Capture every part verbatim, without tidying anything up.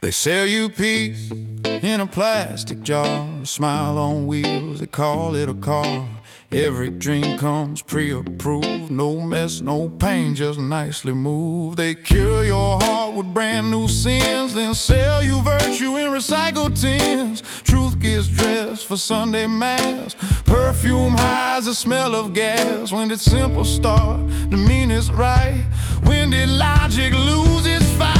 They sell you peace in a plastic jar, a smile on wheels, they call it a car. Every dream comes pre-approved, no mess, no pain, just nicely moved. They cure your heart with brand new sins, then sell you virtue in recycled tins. Truth gets dressed for Sunday mass, perfume hides the smell of gas. When did simple start to mean it's right? When did logic lose its fight?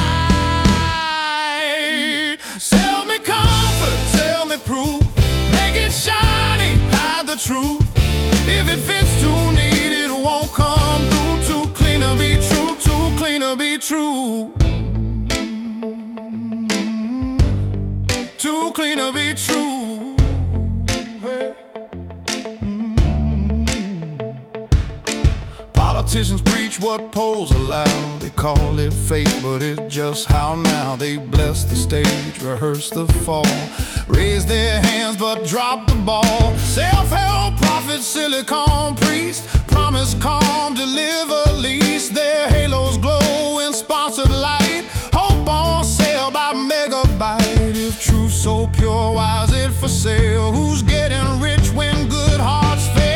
Sell me comfort, sell me proof, make it shiny, hide the truth. If it fits too neat, it won't come through. Too clean to be true, too clean to be true. Too clean to be true. Hey. Politicians preach what polls allow. They call it fate, but it's just how now. They bless the stage, rehearse the fall, raise their hands but drop the ball. Self-help prophets, silicon priests, promise calm, deliver least. Their halos glow in sponsored light, hope on sale by megabyte. If truth so pure, why is it for sale? Who's getting rich when good hearts fail?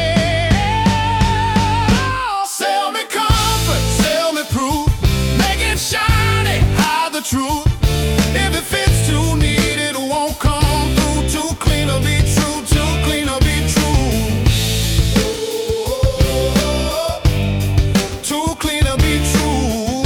Sell me comfort, sell me proof, make it shiny, hide the truth. If it fits too neat, it won't come through. Too clean to be true, too clean to be true. Too clean to be true.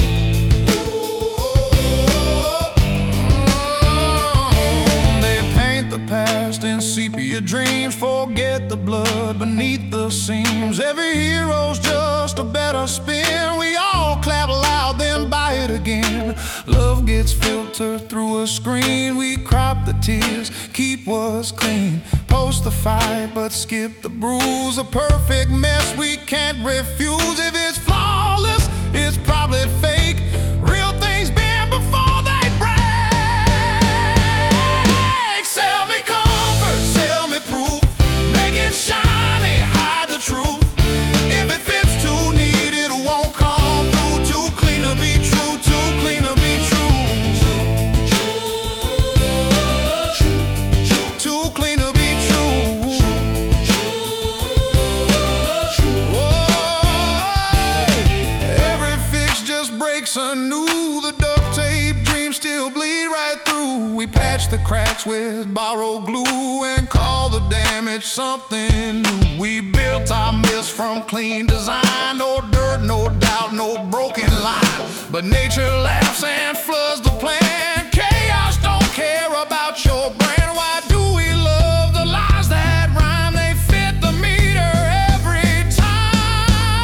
They paint the past in sepia dreams, forget the blood beneath the seams. Every hero's just a better spin. We all clap loud, then buy it again. Love gets filtered through a screen. We crop the tears, keep what's clean. Post the fight, but skip the bruise. A perfect mess we can't refuse. If it's flawless, it's probably fake. Real things bend before they break. Sell me comfort, sell me proof, make it shiny, hide the truth. If it fits too neat, it won't come through. Too clean to be true, too clean to be true. Too clean to be true. Whoa. Every fix just breaks anew. The duct tape dreams still bleed right through. We patch the cracks with borrowed glue and call the damage something new. We built our myths from clean design. No dirt, no doubt, no broken line. But nature laughs and floods the plan. Chaos don't care about your brand. Why do we love the lies that rhyme? They fit the meter every time.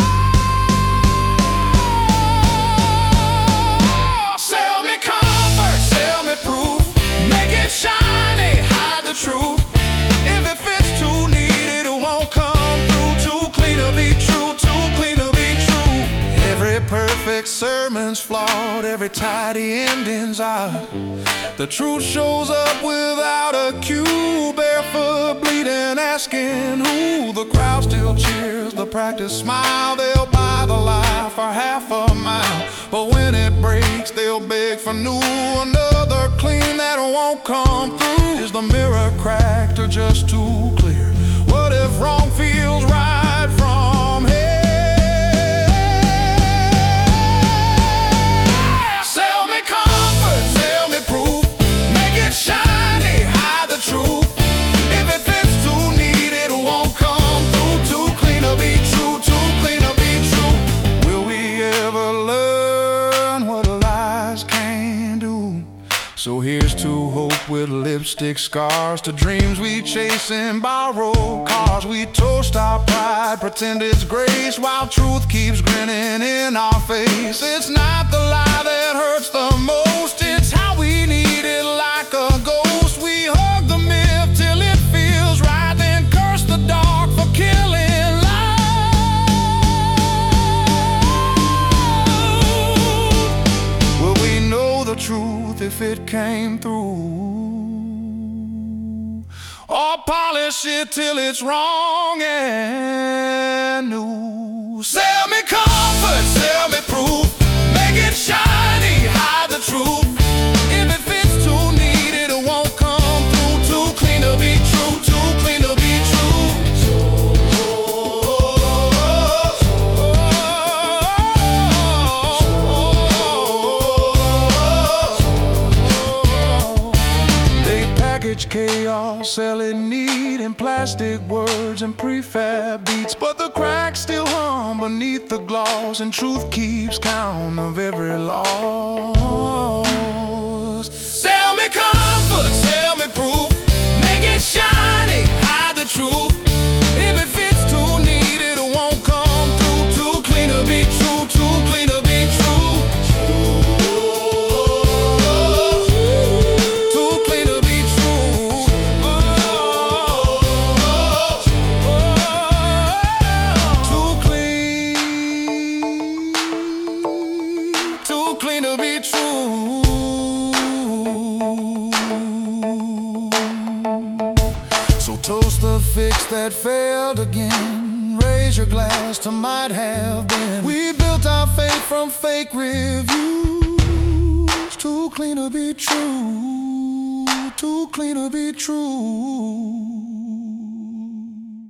Sell me comfort, sell me proof, make it shiny, hide the truth. If it fits too neat, it won't come through. Too clean to be true, too clean to be true. Every perfect sermon's flawed, every tidy ending's odd. The truth shows up without a cue, barefoot, bleeding, asking who. The crowd still cheers, the practice smile. They'll buy the lie for half a mile, but when it breaks, they'll beg for new. Another clean that won't come through. Is the mirror cracked or just too clear? What if wrong feels right from here? Sell me comfort, sell me proof, make it shiny, hide the truth. If it fits too neat, it won't come through. Too clean to be true, too clean to be true. Will we ever learn what lies can do? So here's to hope with lipstick scars, to dreams we chase in borrowed cars. We toast our pride, pretend it's grace, while truth keeps grinning in our face. It's not the lie that hurts the most, it's how we need it like a ghost. We hug the myth till it feels right, then curse the dark for killing light. Will we know the truth if it came through? Or polish it till it's wrong and new? Sell me comfort, sell me proof, make it shiny, hide the truth. If it fits too package chaos, selling neat in plastic words and prefab beats. But the cracks still hum beneath the gloss, and truth keeps count of every loss. Sell me comfort, sell me proof, make it shiny, hide the truth. If it fits too neat, it won't come through. Too clean to be true, too clean to be true. Too clean to be true. Too clean, too clean to be true. So toast the fix that failed again. Raise your glass to might have been. We built our faith from fake reviews. Too clean to be true. Too clean to be true.